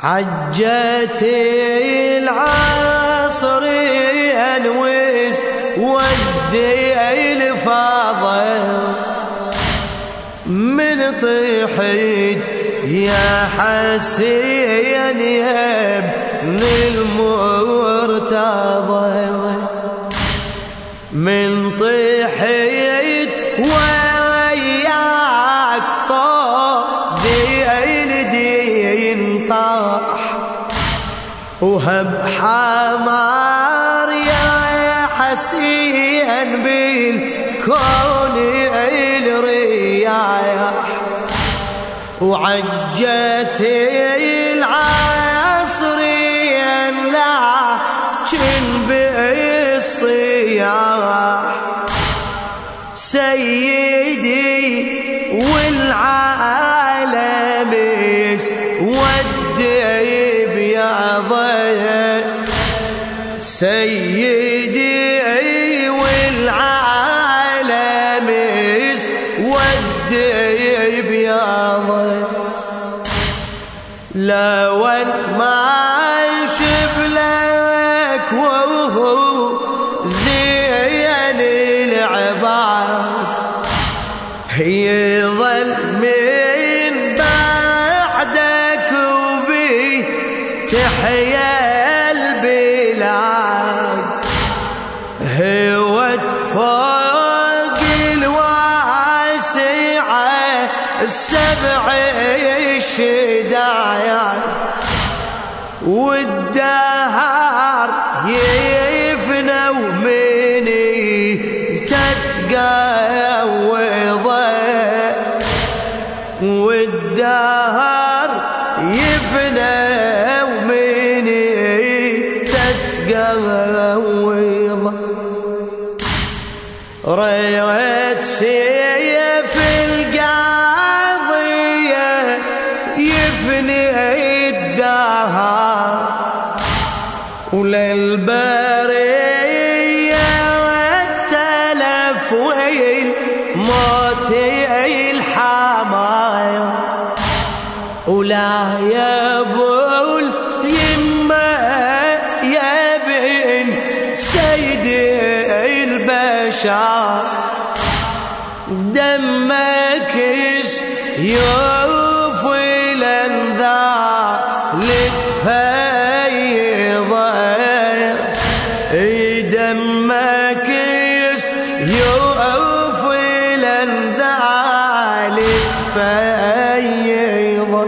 عجت العصر انوس ودي الفاضل من طيحت يا حسين يا ابن المرتضى من طيحت وياك طادي الدين طاح وهب حمار يا حسين بالكون الرياح وعجت العصر لكن بالصياح سيدي والعالم يسود بياضه سيدي والعالم يسود بياضه لو ما شبلك وهو زين العباد يظل من بعدك وبي تحيا البلاد هوت فوق الواسعة السبع الشدايا والدهر يفنى ومني تتقوض والدهر يفنى ومني تتقوض ريت سيف القاضية يفني الدهر وللبرية والتلف والموت الحماية ولا يبو اليمة يا بن سيد البشر دمك يوف الانذار لتفيضه دمك يوف الانذار لتفيضه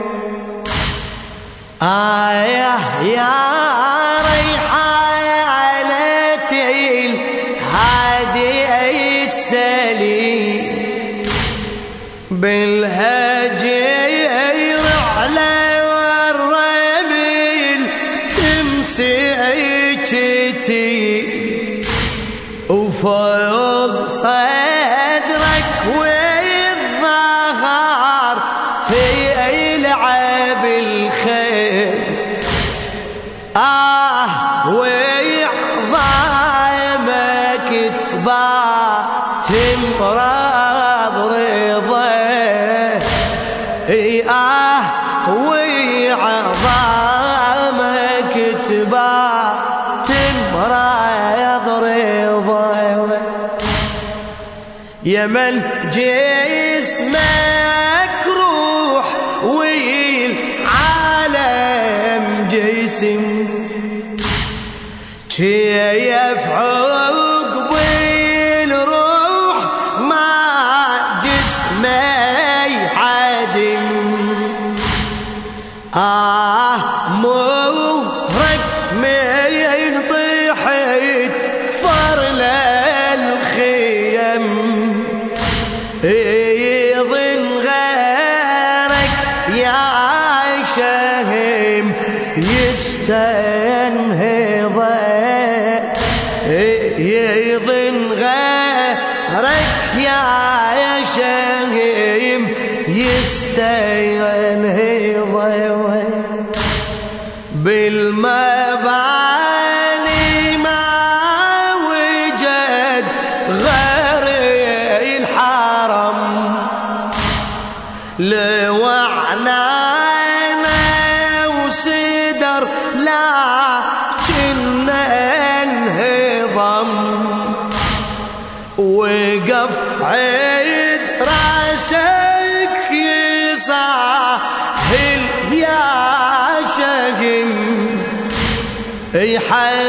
يا ريحانة الهادي السليم بالهجير على الرميل تمسكتي وفوق صدرك والظهر تلعب الخيل وعظامك تبات مرض رضا وعظامك تبات مرض رضا يا من جسمك روح والعالم جسم كيف عقب الروح ما جسمي عدم مهرك من طيحت فرل الخيم يظن غيرك يا شهم يستنهض يظن غيرك يا شهم يستنهض بالمباني ما وجد غير الحرم لو عنانا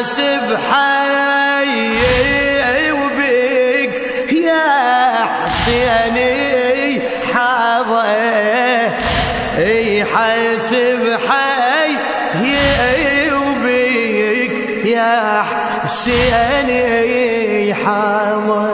يحاسب حي وبيك يا حسيني حاضر، يحاسب حي وبيك يا حسيني حاضر.